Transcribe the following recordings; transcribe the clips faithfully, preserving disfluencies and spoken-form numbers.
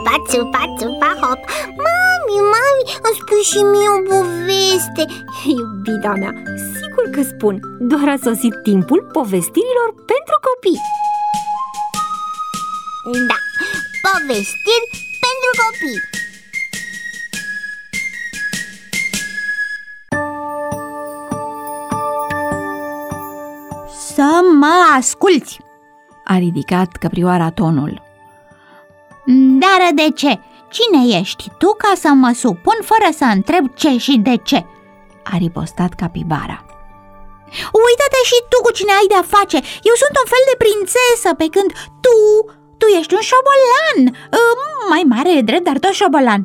țupa, țupa, țupa, hop. Mami, mami, îmi spui și mie o poveste. Iubita mea, sigur că spun. Doar a sosit timpul povestirilor pentru copii. Da, povestiri pentru copii. Să mă asculți, a ridicat căprioara tonul. Dar de ce? Cine ești tu ca să mă supun fără să întreb ce și de ce? A ripostat capibara. Uită-te și tu cu cine ai de-a face. Eu sunt un fel de prințesă, pe când tu, tu ești un șobolan. Mai mare e drept, dar tot șobolan.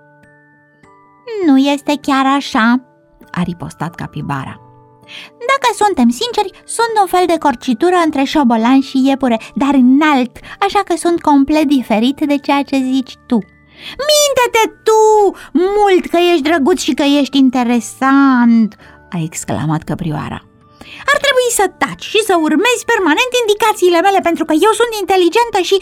Nu este chiar așa, a ripostat capibara. Dacă suntem sinceri, sunt un fel de corcitură între șobolan și iepure, dar înalt, așa că sunt complet diferit de ceea ce zici tu. Minte-te tu, mult că ești drăguț și că ești interesant, a exclamat căprioara. Ar trebui să taci și să urmezi permanent indicațiile mele, pentru că eu sunt inteligentă și...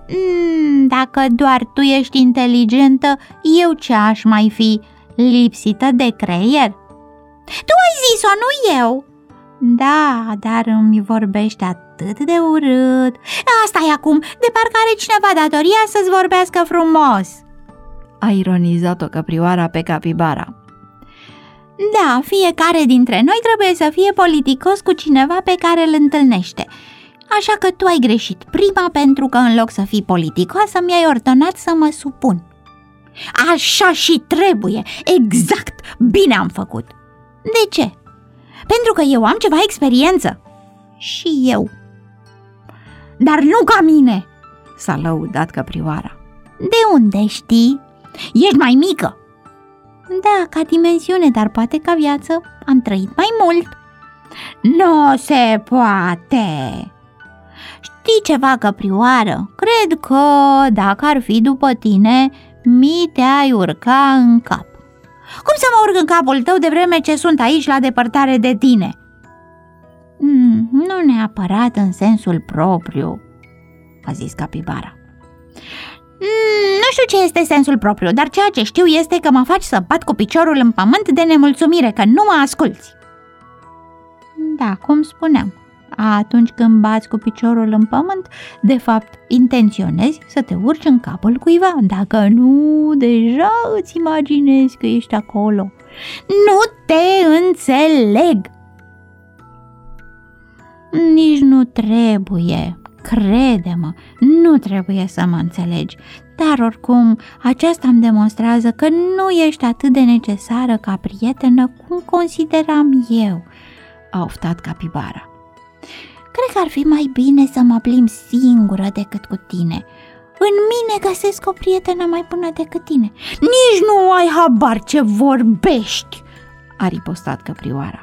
Dacă doar tu ești inteligentă, eu ce aș mai fi? Lipsită de creier? Tu ai zis-o, nu eu. Da, dar îmi vorbești atât de urât. Asta e acum, de parcă are cineva datoria să-ți vorbească frumos, a ironizat-o căprioara pe capibara. Da, fiecare dintre noi trebuie să fie politicos cu cineva pe care îl întâlnește. Așa că tu ai greșit prima, pentru că în loc să fii politicoasă mi-ai ordonat să mă supun. Așa și trebuie, exact, bine am făcut. De ce? Pentru că eu am ceva experiență. Și eu. Dar nu ca mine, s-a lăudat căprioara. De unde știi? Ești mai mică. Da, ca dimensiune, dar poate ca viață am trăit mai mult. Nu se poate. Știi ceva, căprioară? Cred că dacă ar fi după tine, mi te-ai urca în cap. Cum să mă urc în capul tău de vreme ce sunt aici la depărtare de tine? Mm, nu neapărat în sensul propriu, a zis capibara. Mm, nu știu ce este sensul propriu, dar ceea ce știu este că mă faci să bat cu piciorul în pământ de nemulțumire, că nu mă asculți. Da, cum spuneam, atunci când bați cu piciorul în pământ, de fapt intenționezi să te urci în capul cuiva. Dacă nu, deja îți imaginezi că ești acolo. Nu te înțeleg! Nici nu trebuie, crede-mă, nu trebuie să mă înțelegi. Dar oricum, aceasta îmi demonstrează că nu ești atât de necesară ca prietenă cum consideram eu, a oftat capibara. Cred că ar fi mai bine să mă plimb singură decât cu tine. În mine găsesc o prietenă mai bună decât tine. Nici nu ai habar ce vorbești, a ripostat căprioara.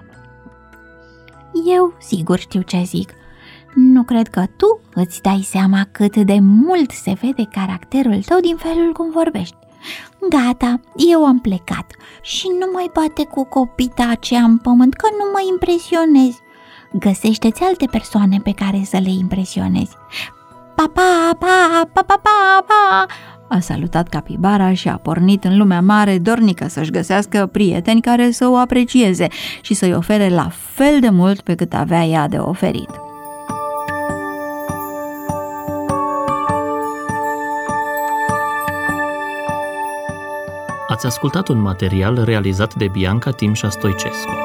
Eu sigur știu ce zic. Nu cred că tu îți dai seama cât de mult se vede caracterul tău din felul cum vorbești. Gata, eu am plecat și nu mai bate cu copita aceea în pământ, că nu mă impresionezi. Găsește-ți alte persoane pe care să le impresionezi. Pa, pa, pa, pa, pa, pa, pa. A salutat capibara și a pornit în lumea mare, dornică să-și găsească prieteni care să o aprecieze și să-i ofere la fel de mult pe cât avea ea de oferit. Ați ascultat un material realizat de Bianca Timșa Stoicescu.